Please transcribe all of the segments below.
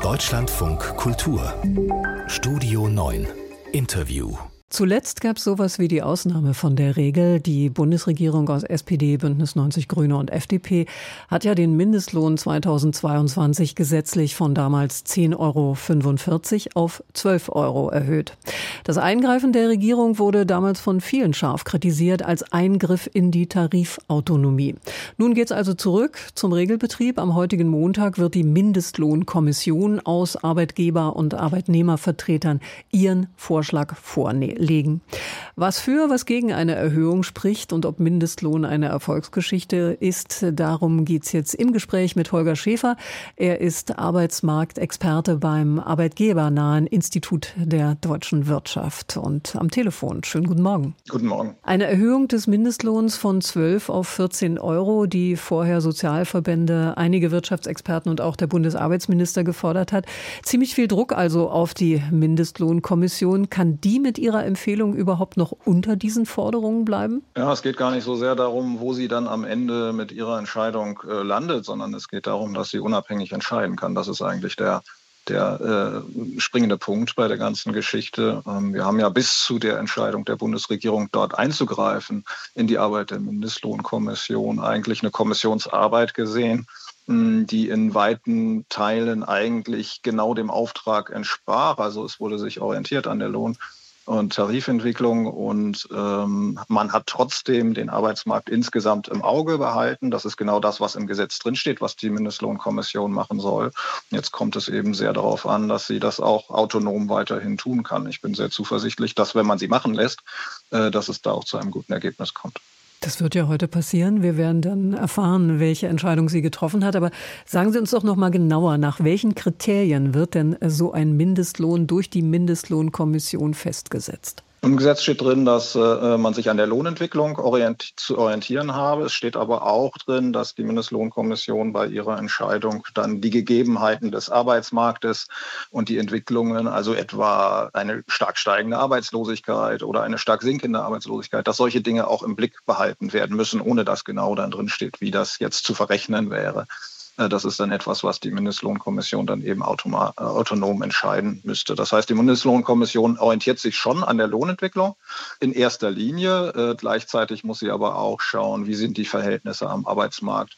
Deutschlandfunk Kultur Studio 9 Interview. Zuletzt gab es sowas wie die Ausnahme von der Regel. Die Bundesregierung aus SPD, Bündnis 90 Grüne und FDP hat ja den Mindestlohn 2022 gesetzlich von damals 10,45 € auf 12 € erhöht. Das Eingreifen der Regierung wurde damals von vielen scharf kritisiert als Eingriff in die Tarifautonomie. Nun geht es also zurück zum Regelbetrieb. Am heutigen Montag wird die Mindestlohnkommission aus Arbeitgeber- und Arbeitnehmervertretern ihren Vorschlag vorlegen. Was für, was gegen eine Erhöhung spricht und ob Mindestlohn eine Erfolgsgeschichte ist, darum geht's jetzt im Gespräch mit Holger Schäfer. Er ist Arbeitsmarktexperte beim arbeitgebernahen Institut der deutschen Wirtschaft und am Telefon. Schönen guten Morgen. Guten Morgen. Eine Erhöhung des Mindestlohns von 12 auf 14 €, die vorher Sozialverbände, einige Wirtschaftsexperten und auch der Bundesarbeitsminister gefordert hat. Ziemlich viel Druck also auf die Mindestlohnkommission. Kann die mit ihrer Empfehlung überhaupt noch unter diesen Forderungen bleiben? Ja, es geht gar nicht so sehr darum, wo sie dann am Ende mit ihrer Entscheidung landet, sondern es geht darum, dass sie unabhängig entscheiden kann. Das ist eigentlich der springende Punkt bei der ganzen Geschichte. Wir haben ja bis zu der Entscheidung der Bundesregierung, dort einzugreifen in die Arbeit der Mindestlohnkommission, eigentlich eine Kommissionsarbeit gesehen, die in weiten Teilen eigentlich genau dem Auftrag entsprach. Also es wurde sich orientiert an der Lohn- und Tarifentwicklung und man hat trotzdem den Arbeitsmarkt insgesamt im Auge behalten. Das ist genau das, was im Gesetz drinsteht, was die Mindestlohnkommission machen soll. Jetzt kommt es eben sehr darauf an, dass sie das auch autonom weiterhin tun kann. Ich bin sehr zuversichtlich, dass, wenn man sie machen lässt, dass es da auch zu einem guten Ergebnis kommt. Das wird ja heute passieren. Wir werden dann erfahren, welche Entscheidung sie getroffen hat. Aber sagen Sie uns doch noch mal genauer, nach welchen Kriterien wird denn so ein Mindestlohn durch die Mindestlohnkommission festgesetzt? Im Gesetz steht drin, dass man sich an der Lohnentwicklung zu orientieren habe. Es steht aber auch drin, dass die Mindestlohnkommission bei ihrer Entscheidung dann die Gegebenheiten des Arbeitsmarktes und die Entwicklungen, also etwa eine stark steigende Arbeitslosigkeit oder eine stark sinkende Arbeitslosigkeit, dass solche Dinge auch im Blick behalten werden müssen, ohne dass genau dann drin steht, wie das jetzt zu verrechnen wäre. Das ist dann etwas, was die Mindestlohnkommission dann eben autonom entscheiden müsste. Das heißt, die Mindestlohnkommission orientiert sich schon an der Lohnentwicklung in erster Linie. Gleichzeitig muss sie aber auch schauen, wie sind die Verhältnisse am Arbeitsmarkt.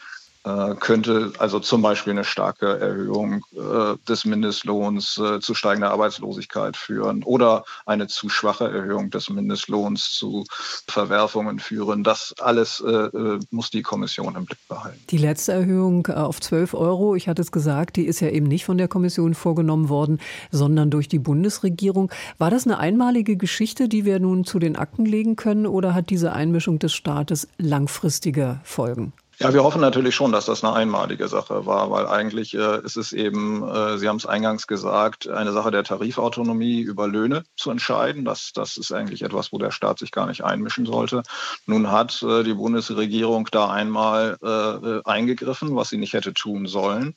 Könnte also zum Beispiel eine starke Erhöhung des Mindestlohns zu steigender Arbeitslosigkeit führen oder eine zu schwache Erhöhung des Mindestlohns zu Verwerfungen führen. Das alles muss die Kommission im Blick behalten. Die letzte Erhöhung auf 12 €, ich hatte es gesagt, die ist ja eben nicht von der Kommission vorgenommen worden, sondern durch die Bundesregierung. War das eine einmalige Geschichte, die wir nun zu den Akten legen können, oder hat diese Einmischung des Staates langfristige Folgen? Ja, wir hoffen natürlich schon, dass das eine einmalige Sache war, weil eigentlich ist es eben, Sie haben es eingangs gesagt, eine Sache der Tarifautonomie über Löhne zu entscheiden. Das ist eigentlich etwas, wo der Staat sich gar nicht einmischen sollte. Nun hat die Bundesregierung da einmal eingegriffen, was sie nicht hätte tun sollen.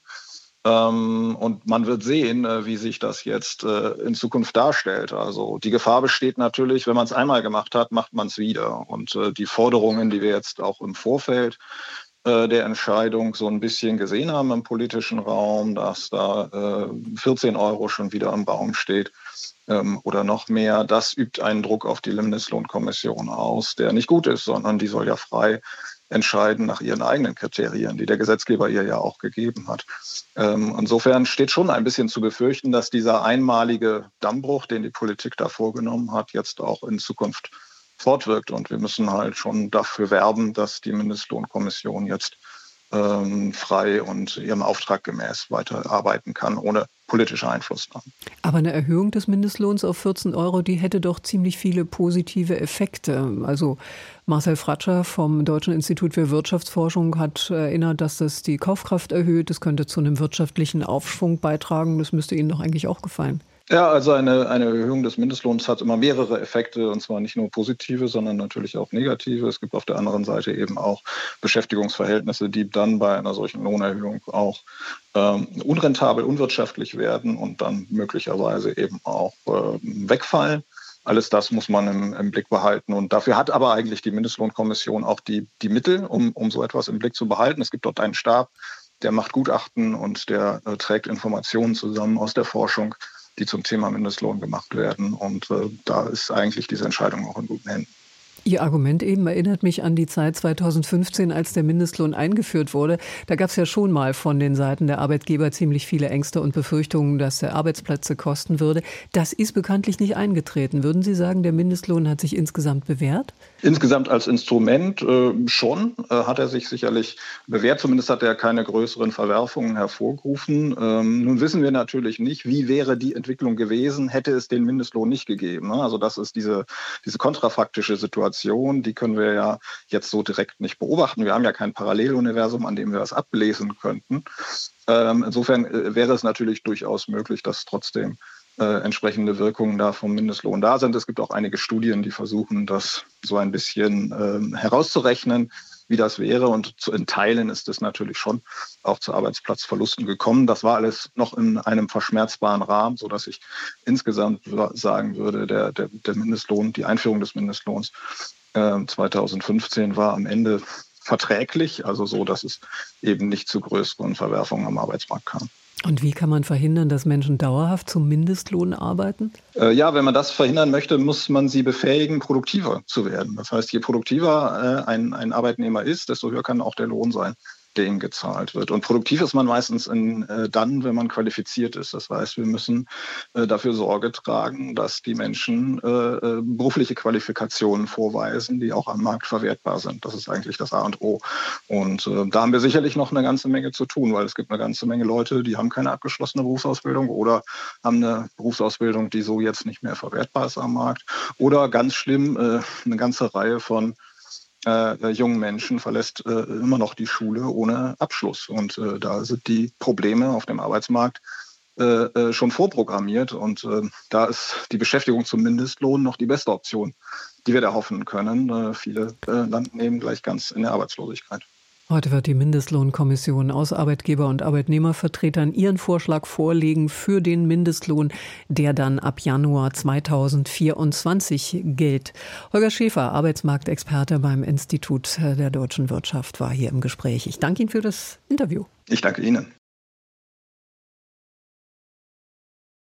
Und man wird sehen, wie sich das jetzt in Zukunft darstellt. Also die Gefahr besteht natürlich, wenn man es einmal gemacht hat, macht man es wieder. Und die Forderungen, die wir jetzt auch im Vorfeld der Entscheidung so ein bisschen gesehen haben im politischen Raum, dass da 14 € schon wieder im Raum steht oder noch mehr. Das übt einen Druck auf die Mindestlohnkommission aus, der nicht gut ist, sondern die soll ja frei entscheiden nach ihren eigenen Kriterien, die der Gesetzgeber ihr ja auch gegeben hat. Insofern steht schon ein bisschen zu befürchten, dass dieser einmalige Dammbruch, den die Politik da vorgenommen hat, jetzt auch in Zukunft fortwirkt. Und wir müssen halt schon dafür werben, dass die Mindestlohnkommission jetzt frei und ihrem Auftrag gemäß weiterarbeiten kann, ohne politische Einflussnahme. Aber eine Erhöhung des Mindestlohns auf 14 €, die hätte doch ziemlich viele positive Effekte. Also Marcel Fratscher vom Deutschen Institut für Wirtschaftsforschung hat erinnert, dass das die Kaufkraft erhöht. Das könnte zu einem wirtschaftlichen Aufschwung beitragen. Das müsste Ihnen doch eigentlich auch gefallen. Ja, also eine Erhöhung des Mindestlohns hat immer mehrere Effekte, und zwar nicht nur positive, sondern natürlich auch negative. Es gibt auf der anderen Seite eben auch Beschäftigungsverhältnisse, die dann bei einer solchen Lohnerhöhung auch unrentabel, unwirtschaftlich werden und dann möglicherweise eben auch wegfallen. Alles das muss man im Blick behalten. Und dafür hat aber eigentlich die Mindestlohnkommission auch die Mittel, um so etwas im Blick zu behalten. Es gibt dort einen Stab, der macht Gutachten und der trägt Informationen zusammen aus der Forschung, die zum Thema Mindestlohn gemacht werden. Und da ist eigentlich diese Entscheidung auch in guten Händen. Ihr Argument eben erinnert mich an die Zeit 2015, als der Mindestlohn eingeführt wurde. Da gab es ja schon mal von den Seiten der Arbeitgeber ziemlich viele Ängste und Befürchtungen, dass er Arbeitsplätze kosten würde. Das ist bekanntlich nicht eingetreten. Würden Sie sagen, der Mindestlohn hat sich insgesamt bewährt? Insgesamt als Instrument schon hat er sich sicherlich bewährt. Zumindest hat er keine größeren Verwerfungen hervorgerufen. Nun wissen wir natürlich nicht, wie wäre die Entwicklung gewesen, hätte es den Mindestlohn nicht gegeben. Also das ist diese kontrafaktische Situation. Die können wir ja jetzt so direkt nicht beobachten. Wir haben ja kein Paralleluniversum, an dem wir das ablesen könnten. Insofern wäre es natürlich durchaus möglich, dass trotzdem entsprechende Wirkungen da vom Mindestlohn da sind. Es gibt auch einige Studien, die versuchen, das so ein bisschen herauszurechnen, wie das wäre. Und in Teilen ist es natürlich schon auch zu Arbeitsplatzverlusten gekommen. Das war alles noch in einem verschmerzbaren Rahmen, sodass ich insgesamt sagen würde, der Mindestlohn, die Einführung des Mindestlohns 2015 war am Ende verträglich, also so, dass es eben nicht zu größeren Verwerfungen am Arbeitsmarkt kam. Und wie kann man verhindern, dass Menschen dauerhaft zum Mindestlohn arbeiten? Ja, wenn man das verhindern möchte, muss man sie befähigen, produktiver zu werden. Das heißt, je produktiver ein Arbeitnehmer ist, desto höher kann auch der Lohn sein, der ihm gezahlt wird. Und produktiv ist man meistens dann, wenn man qualifiziert ist. Das heißt, wir müssen dafür Sorge tragen, dass die Menschen berufliche Qualifikationen vorweisen, die auch am Markt verwertbar sind. Das ist eigentlich das A und O. Und da haben wir sicherlich noch eine ganze Menge zu tun, weil es gibt eine ganze Menge Leute, die haben keine abgeschlossene Berufsausbildung oder haben eine Berufsausbildung, die so jetzt nicht mehr verwertbar ist am Markt. Oder ganz schlimm, eine ganze Reihe von jungen Menschen verlässt immer noch die Schule ohne Abschluss. Und da sind die Probleme auf dem Arbeitsmarkt schon vorprogrammiert. Und da ist die Beschäftigung zum Mindestlohn noch die beste Option, die wir da hoffen können. Viele landen eben gleich ganz in der Arbeitslosigkeit. Heute wird die Mindestlohnkommission aus Arbeitgeber- und Arbeitnehmervertretern ihren Vorschlag vorlegen für den Mindestlohn, der dann ab Januar 2024 gilt. Holger Schäfer, Arbeitsmarktexperte beim Institut der deutschen Wirtschaft, war hier im Gespräch. Ich danke Ihnen für das Interview. Ich danke Ihnen.